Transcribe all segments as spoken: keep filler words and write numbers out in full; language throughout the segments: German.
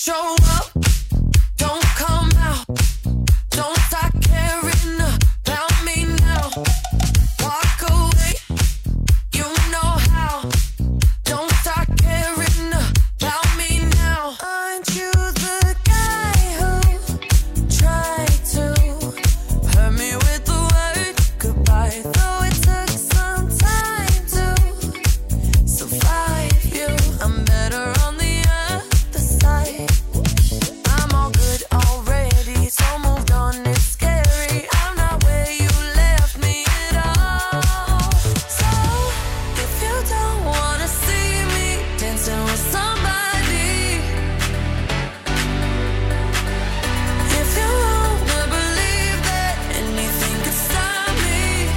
show up, don't come out, don't start caring about me now. Walk away, you know how, don't start caring about me now. Aren't you the guy who tried to hurt me with the word goodbye? Though it took some time to survive you, I'm better on the other side. I'm all good already, so moved on, it's scary. I'm not where you left me at all. So, if you don't wanna see me dancing with somebody, if you wanna believe that anything could stop me,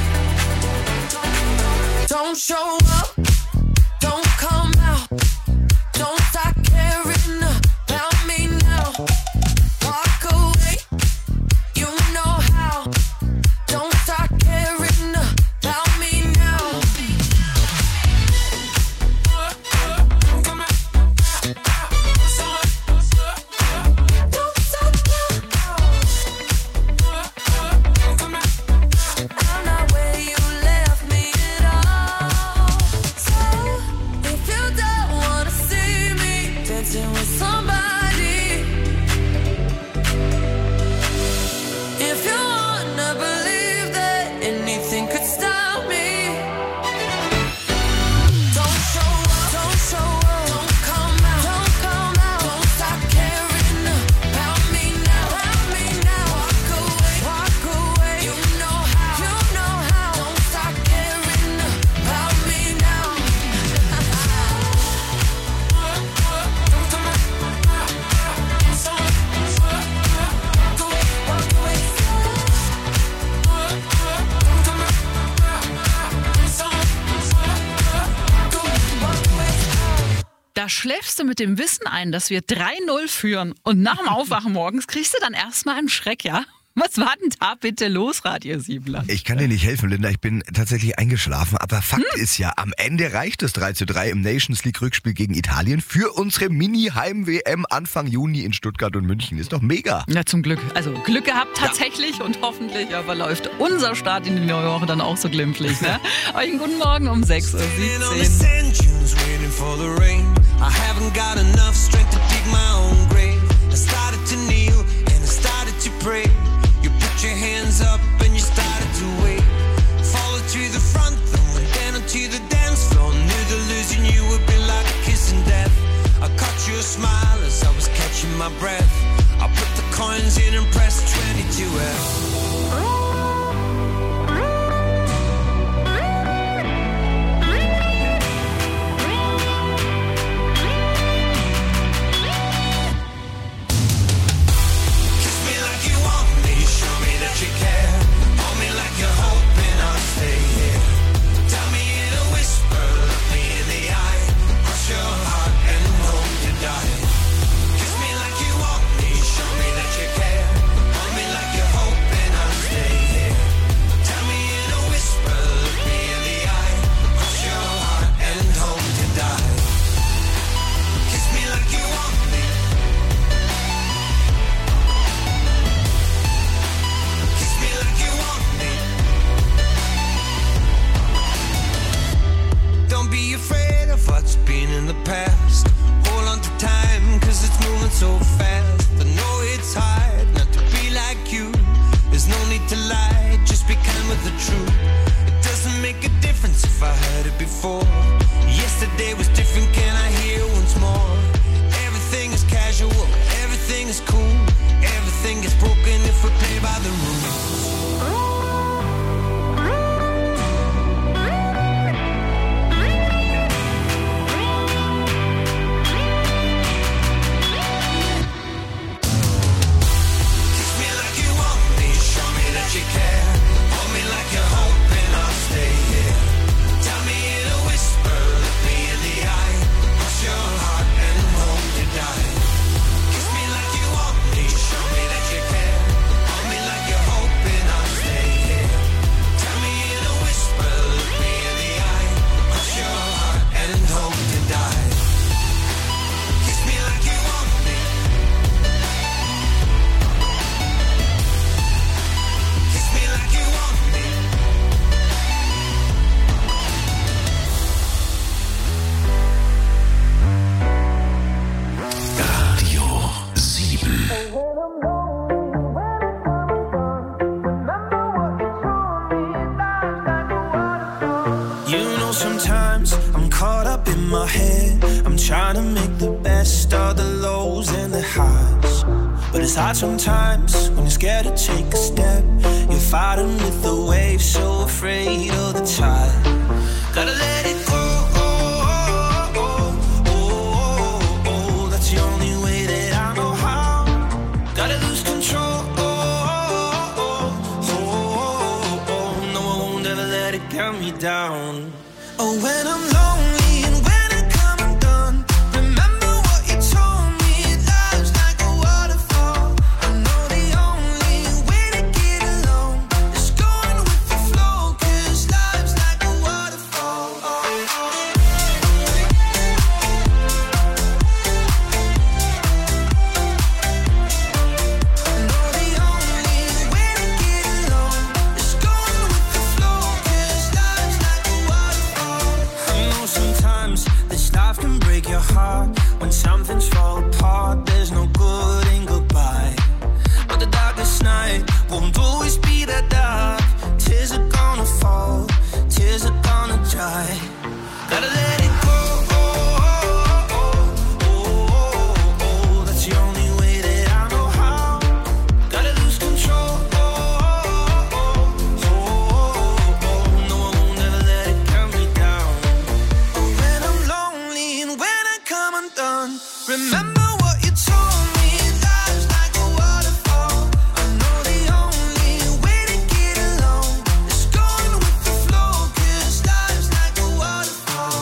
don't show up, don't come out, don't start caring about me now. Walk away, you know how, don't start caring about me now. Don't stop now. I'm not where you left me at all. So, if you don't wanna see me dancing with somebody, if you wanna believe that anything could stop me, don't show up, don't show up, don't come out, don't come out, don't stop caring about me now, about me now. Walk away, walk away, you know how, you know how, don't stop caring about me now. Da schläfst du mit dem Wissen ein, dass wir drei null führen und nach dem Aufwachen morgens kriegst du dann erstmal einen Schreck, ja? Was war denn da bitte los, Radio Siebler? Ich kann dir nicht helfen, Linda, ich bin tatsächlich eingeschlafen, aber Fakt ist ja, am Ende reicht es drei zu drei im Nations League Rückspiel gegen Italien für unsere Mini-Heim-W M Anfang Juni in Stuttgart und München. Ist doch mega. Na, zum Glück. Also Glück gehabt tatsächlich und hoffentlich ja, verläuft unser Start in die neue Woche dann auch so glimpflich. Ne? Euch einen guten Morgen um sechs Uhr siebzehn. Waiting for the rain. I haven't got enough strength to dig my own grave. I started to kneel and I started to pray. You put your hands up and you started to wait. Followed to the front, then went down onto the dance floor. Knew that losing you would be like kissing death. I caught you a smile as I was catching my breath. I put the coins in and pressed twenty-two F. it. I'm trying to make the best of the lows and the highs. But it's hard sometimes when you're scared to take a step. You're fighting with the waves, so afraid of the tide. Gotta let it go. That's the only way that I know how. Gotta lose control. No, I won't ever let it get me down. Oh, when I'm lonely and when I come undone, remember what you told me. Life's like a waterfall. I know the only way to get along is going with the flow, 'cause life's like a waterfall. Oh, oh. I know the only way to get along is going with the flow, 'cause life's like a waterfall. I know sometimes this life can break your heart. When something's fall apart, there's no good in goodbye. But the darkest night won't always be that dark. Tears are gonna fall, tears are gonna dry. Gotta let it go. That's the only way that I know how. Gotta lose control. No, I won't ever let it get me down. Oh, when I'm lonely and when I come undone, remember what you told me. Life's like a waterfall. I know the only way to get along is going with the flow, 'cause life's like a waterfall.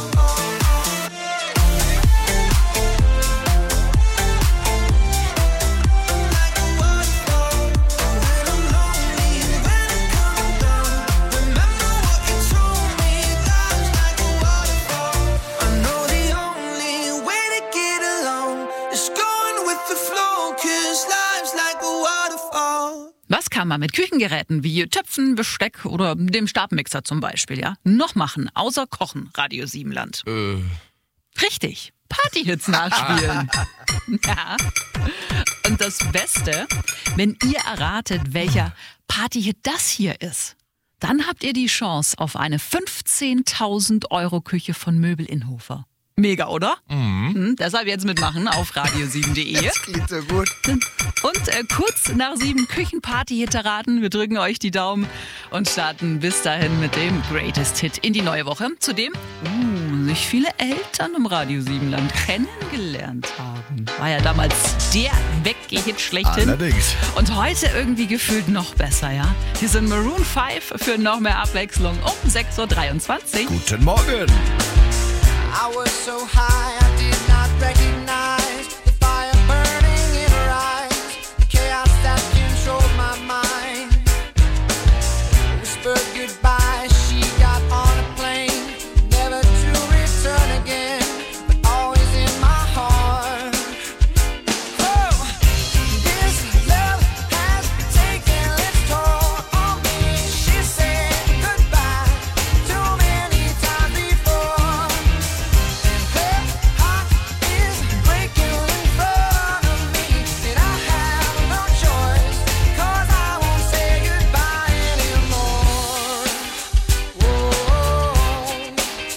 Like a waterfall. When I'm lonely and when I come undone, remember what you told me. Life's like a waterfall. I know the only way to get along is going with the flow, 'cause life's like a waterfall. Was kann man mit Küchengeräten wie Töpfen, Besteck oder dem Stabmixer zum Beispiel, ja, noch machen, außer kochen, Radio Siebenland? Äh. Richtig, Partyhits nachspielen. Ja. Und das Beste, wenn ihr erratet, welcher Partyhit das hier ist, dann habt ihr die Chance auf eine fünfzehntausend Euro Küche von Möbel Inhofer. Mega, oder? Mhm. Hm, deshalb jetzt mitmachen auf radio sieben punkt de. Das klingt so gut. Und äh, kurz nach sieben Küchenparty-Hit raten. Wir drücken euch die Daumen und starten bis dahin mit dem Greatest Hit in die neue Woche, zu dem uh, sich viele Eltern im Radio Siebenland kennengelernt haben. War ja damals der Wegge-Hit schlechthin. Allerdings. Und heute irgendwie gefühlt noch besser, ja? Hier sind Maroon fünf für noch mehr Abwechslung um sechs Uhr dreiundzwanzig. Guten Morgen. I was so high, I did not recognize the fire burning in her eyes, the chaos that controlled my mind. Whispered goodbye, she got on a plane, never to return again, but always in my heart. Oh, this love has taken its toll on me. She said goodbye too many times before. Her heart is breaking in front of me, and I have no choice, 'cause I won't say goodbye anymore. Whoa, whoa,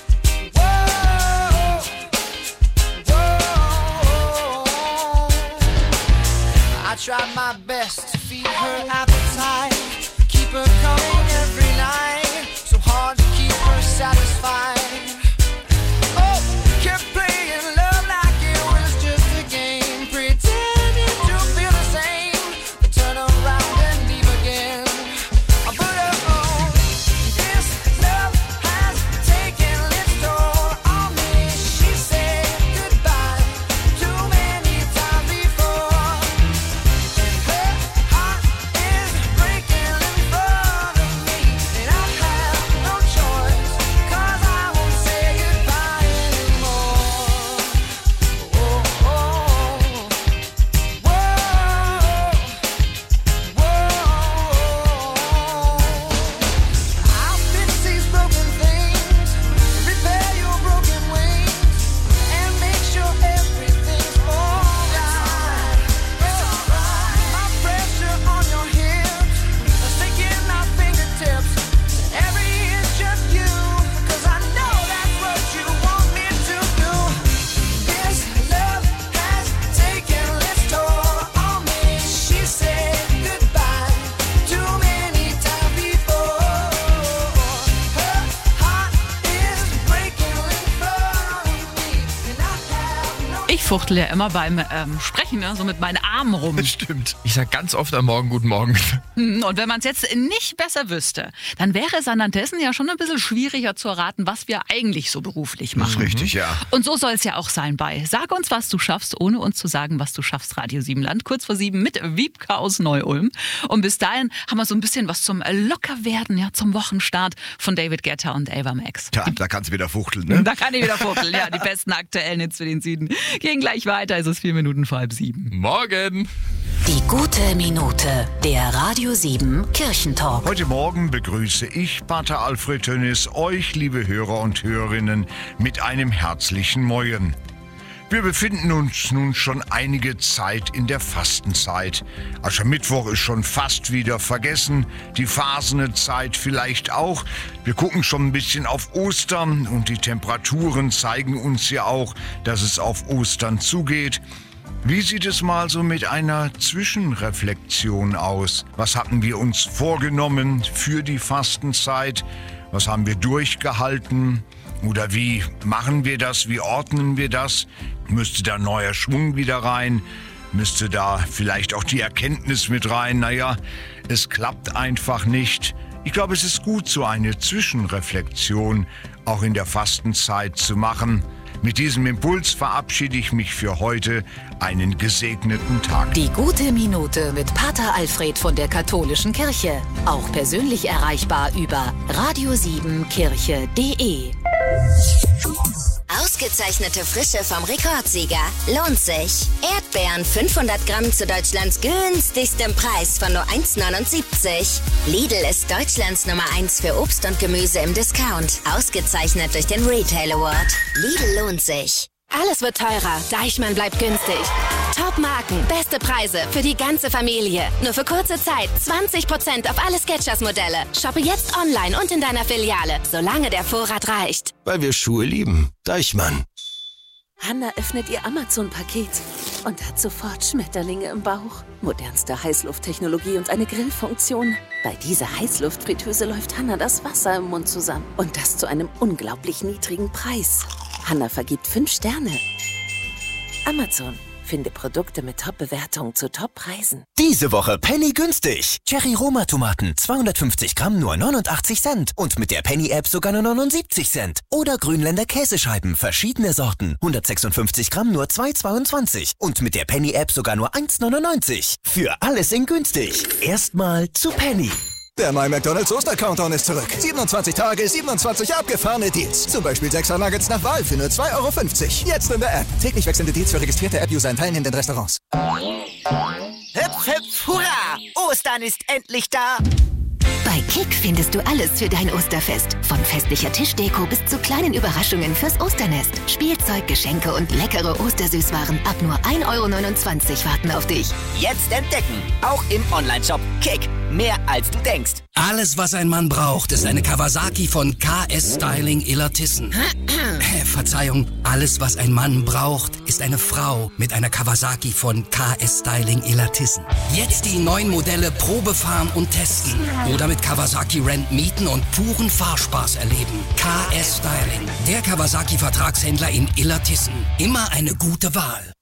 whoa. I tried my best to feed her appetite, keep her coming every night, so hard to keep her satisfied. Oh, kept playing love like it was just a game, pretending to feel the same, but turn around and leave again. But oh, this love has taken its toll on me. She said goodbye too many times before, and her heart is breaking in front of me, and I have no choice, 'cause I won't say Ich fuchtel ja immer beim ähm, Sprechen, ne, so mit meinen Armen rum. Stimmt. Ich sag ganz oft am Morgen guten Morgen. Und wenn man es jetzt nicht besser wüsste, dann wäre es anhanddessen ja schon ein bisschen schwieriger zu erraten, was wir eigentlich so beruflich Das ist machen. richtig, ja. Und so soll es ja auch sein bei Sag uns, was du schaffst, ohne uns zu sagen, was du schaffst. Radio Siebenland, kurz vor sieben mit Wiebke aus Neu-Ulm. Und bis dahin haben wir so ein bisschen was zum Lockerwerden, ja, zum Wochenstart von David Guetta und Ava Max. Tja, da kannst du wieder fuchteln, ne? Da kann ich wieder fuchteln, ja, die besten aktuellen Hits für den Süden. Gehen gleich weiter, es ist vier Minuten vor halb sieben. Morgen. Die gute Minute, der Radio sieben Kirchentalk. Heute Morgen begrüße ich, Pater Alfred Tönnis, euch, liebe Hörer und Hörerinnen, mit einem herzlichen Moin. Wir befinden uns nun schon einige Zeit in der Fastenzeit. Aschermittwoch ist schon fast wieder vergessen, die Fasernezeit vielleicht auch. Wir gucken schon ein bisschen auf Ostern und die Temperaturen zeigen uns ja auch, dass es auf Ostern zugeht. Wie sieht es mal so mit einer Zwischenreflexion aus? Was hatten wir uns vorgenommen für die Fastenzeit? Was haben wir durchgehalten? Oder wie machen wir das? Wie ordnen wir das? Müsste da neuer Schwung wieder rein? Müsste da vielleicht auch die Erkenntnis mit rein? Naja, es klappt einfach nicht. Ich glaube, es ist gut, so eine Zwischenreflexion auch in der Fastenzeit zu machen. Mit diesem Impuls verabschiede ich mich für heute. Einen gesegneten Tag. Die gute Minute mit Pater Alfred von der Katholischen Kirche. Auch persönlich erreichbar über radio sieben kirche punkt de. Ausgezeichnete Frische vom Rekordsieger. Lohnt sich. Erdbeeren fünfhundert Gramm zu Deutschlands günstigstem Preis von nur eins neunundsiebzig. Lidl ist Deutschlands Nummer eins für Obst und Gemüse im Discount. Ausgezeichnet durch den Retail Award. Lidl lohnt sich. Alles wird teurer, Deichmann bleibt günstig. Top-Marken, beste Preise für die ganze Familie. Nur für kurze Zeit zwanzig Prozent auf alle Skechers-Modelle. Shoppe jetzt online und in deiner Filiale, solange der Vorrat reicht. Weil wir Schuhe lieben. Deichmann. Hanna öffnet ihr Amazon-Paket und hat sofort Schmetterlinge im Bauch. Modernste Heißlufttechnologie und eine Grillfunktion. Bei dieser Heißluftfritteuse läuft Hanna das Wasser im Mund zusammen. Und das zu einem unglaublich niedrigen Preis. Hanna vergibt fünf Sterne. Amazon. Finde Produkte mit Top-Bewertungen zu Top-Preisen. Diese Woche Penny günstig. Cherry Roma Tomaten zweihundertfünfzig Gramm nur neunundachtzig Cent. Und mit der Penny-App sogar nur neunundsiebzig Cent. Oder Grünländer Käsescheiben, verschiedene Sorten. hundertsechsundfünfzig Gramm nur zwei zweiundzwanzig. Und mit der Penny-App sogar nur eins neunundneunzig. Für alles in günstig. Erstmal zu Penny. Der My McDonald's Oster-Countdown ist zurück. siebenundzwanzig Tage, siebenundzwanzig abgefahrene Deals. Zum Beispiel sechser Nuggets nach Wahl für nur zwei Euro fünfzig. Jetzt in der App. Täglich wechselnde Deals für registrierte App-User in teilnehmenden Restaurants. Hüpf, hüpf, hurra! Ostern ist endlich da! Bei Kick findest du alles für dein Osterfest. Von festlicher Tischdeko bis zu kleinen Überraschungen fürs Osternest. Spielzeug, Geschenke und leckere Ostersüßwaren ab nur ein Euro neunundzwanzig warten auf dich. Jetzt entdecken, auch im Onlineshop Kick. Mehr als du denkst. Alles, was ein Mann braucht, ist eine Kawasaki von K S Styling Illertissen. äh, Verzeihung, alles, was ein Mann braucht, ist eine Frau mit einer Kawasaki von K S Styling Illertissen. Jetzt die neuen Modelle Probefahren und testen. Oder mit Kawasaki Rent mieten und puren Fahrspaß erleben. K S Styling, der Kawasaki-Vertragshändler in Illertissen. Immer eine gute Wahl.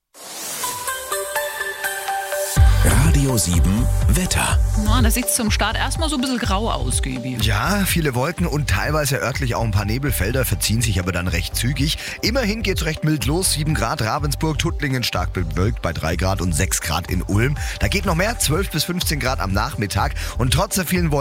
Radio sieben Wetter. Na, da sieht es zum Start erstmal so ein bisschen grau aus, Gaby. Ja, viele Wolken und teilweise örtlich auch ein paar Nebelfelder, verziehen sich aber dann recht zügig. Immerhin geht's recht mild los. sieben Grad Ravensburg, Tuttlingen stark bewölkt bei drei Grad und sechs Grad in Ulm. Da geht noch mehr, zwölf bis fünfzehn Grad am Nachmittag. Und trotz der vielen Wolken